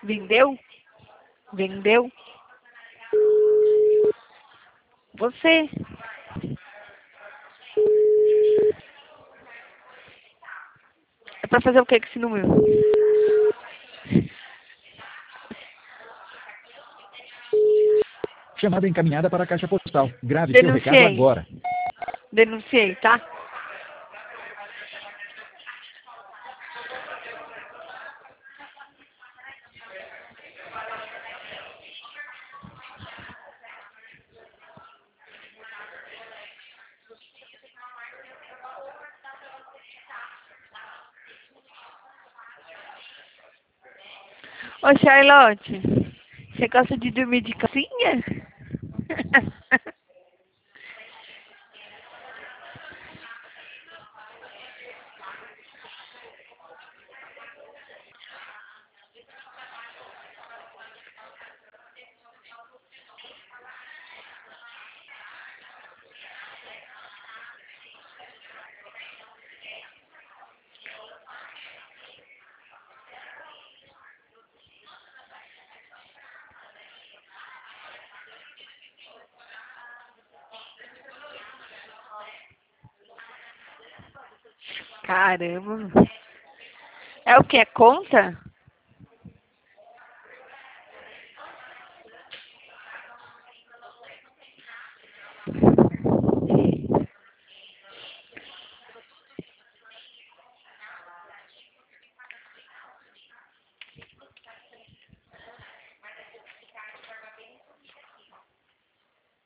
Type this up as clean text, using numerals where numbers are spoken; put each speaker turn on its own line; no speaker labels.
Vendeu? Vendeu? Você. É pra fazer o que com esse número?
Chamada encaminhada para a caixa postal. Grave seu recado
Denunciei.
agora.
Denunciei, tá? Ô, Charlotte, você gosta de dormir de calcinha? Caramba. É o que? É conta?